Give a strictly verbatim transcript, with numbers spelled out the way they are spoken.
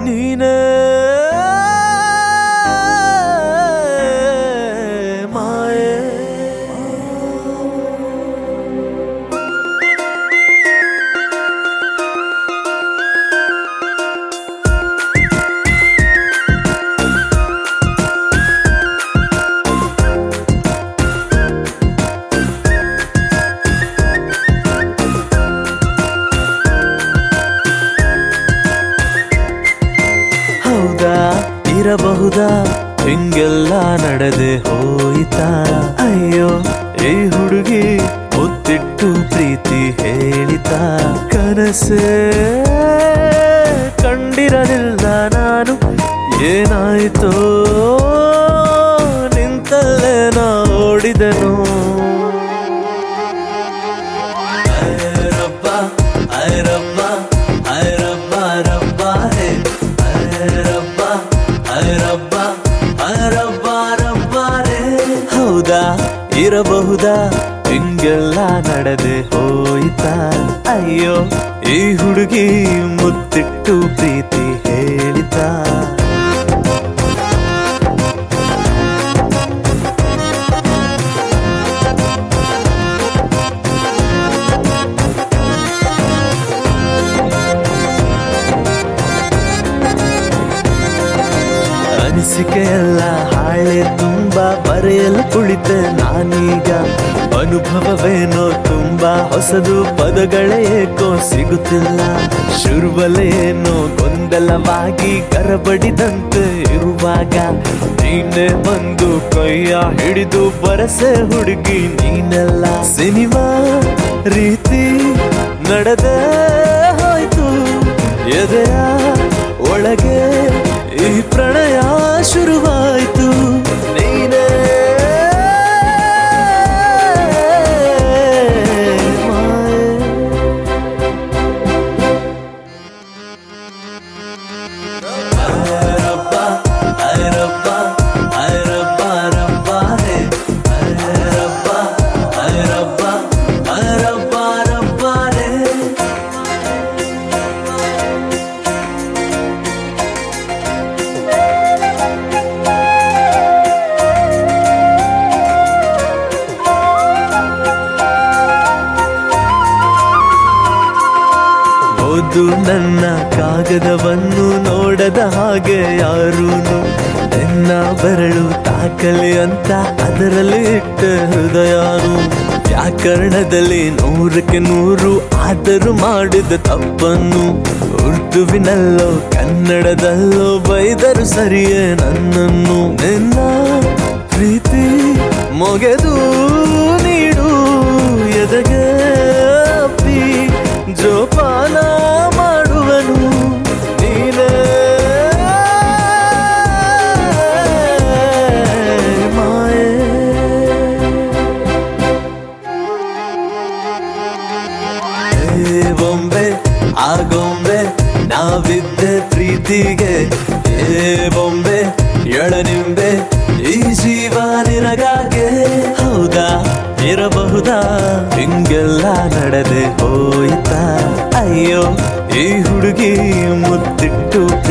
ನೀನೇ ಮಾಯೆ ಇರಬಹುದಾ ಹಿಂಗೆಲ್ಲ ನಡೆದೆ ಹೋಯ್ತಾ ಅಯ್ಯೋ ಈ ಹುಡುಗಿ ಮುತ್ತಿಟ್ಟು ಪ್ರೀತಿ ಹೇಳಿತಾ ಕನಸೇ ಕಂಡಿರಲಿಲ್ಲ ನಾನು ಏನಾಯ್ತೋ ನಿಂತಲ್ಲೇ ನಾ ಓಡಿದೆನು ಐರಬ್ಬ ಐರಬ್ಬ ಐರಬ್ಬ ರಬ್ಬ ಹೇ ಐರಬ್ಬ ಐರಬ್ಬ ಐರಬ್ಬ ರಬ್ಬ ರೇ ಹೌದಾ ಇರಬಹುದಾ ಹಿಂಗೆಲ್ಲ ನಡೆದೆ ಹೋಯ್ತಾ ಅಯ್ಯೋ ಈ ಹುಡುಗಿ ಮುತ್ತಿಟ್ಟು ಪ್ರೀತಿ ಹೇಳಿತಾ ಅನಿಸಿಕೆಯಲ್ಲ ಹಾಳೆ ತುಂಬಾ ಬರೆಯಲು ಕುಳಿತೆ ನಾನೀಗ ಅನುಭವವೇನೋ ತುಂಬಾ ಹೊಸದು ಪದಗಳೇ ಏಕೋ ಸಿಗುತ್ತಿಲ್ಲ ಶುರುವಲೇನೋ ಗೊಂದಲವಾಗಿ ಗರಬಡಿದಂತೆ ಇರುವಾಗ ನೀನೆ ಬಂದು ಕೈಯ ಹಿಡಿದು ಬರಸೆ ಹುಡುಗಿ ನೀನೆಲ್ಲ ಸಿನಿಮಾ ರೀತಿ ನಡೆದೇ ಹೋಯ್ತು ಎದೆಯ ಒಳಗೆ ಈ ಪ್ರಣಯ ಶುರುವಾಯ್ತು ನೀನೇ ಐರಬ್ಬ ಐರಬ್ಬ ಐರಬ್ಬ ರಬ್ಬ ಹೇ ಐರಬ್ಬ ಐರಬ್ಬ ಐರಬ್ಬ ರಬ್ಬ ರೇ ಓದು ನನ್ನ ಕಾಗದವನ್ನು ನೋಡದ ಹಾಗೆ ಯಾರೂನು ನಿನ್ನ ಬೆರಳು ತಾಕಲಿ ಅಂತ ಅದರಲ್ಲಿ ಇಟ್ಟ ಹೃದಯನು ವ್ಯಾಕರಣದಲ್ಲಿ ನೂರಕ್ಕೆ ನೂರು ಆದರೂ ಮಾಡಿದ ತಪ್ಪನ್ನು ಉರ್ದುವಿನಲ್ಲೋ ಕನ್ನಡದಲ್ಲೋ ಬೈದರು ಸರಿಯೇ ನನ್ನನ್ನು ನಿನ್ನ ಪ್ರೀತಿ ಮೊಗೆದು ನೀಡು ಎದೆಗೆ ಅಪ್ಪಿ ಜೋಪಾನ ಮಾಡುವನು ನೀನೇ ಮಾಯೆ ಏ ಬೊಂಬೆ ಆ ಗೊಂಬೆ ನಾವಿದ್ದೆ ಪ್ರೀತಿಗೆ ಏ ಬೊಂಬೆ ಎಳನಿಂಬೆ ಈ ಜೀವ ನಿನಗಾಗೆ ಹೌದಾ ಇರಬಹುದಾ ಹಿಂಗೆಲ್ಲ ನಡೆದೆ ಹೋಯ್ತಾ ಅಯ್ಯೋ ಈ ಹುಡುಗಿ ಮುತ್ತಿಟ್ಟು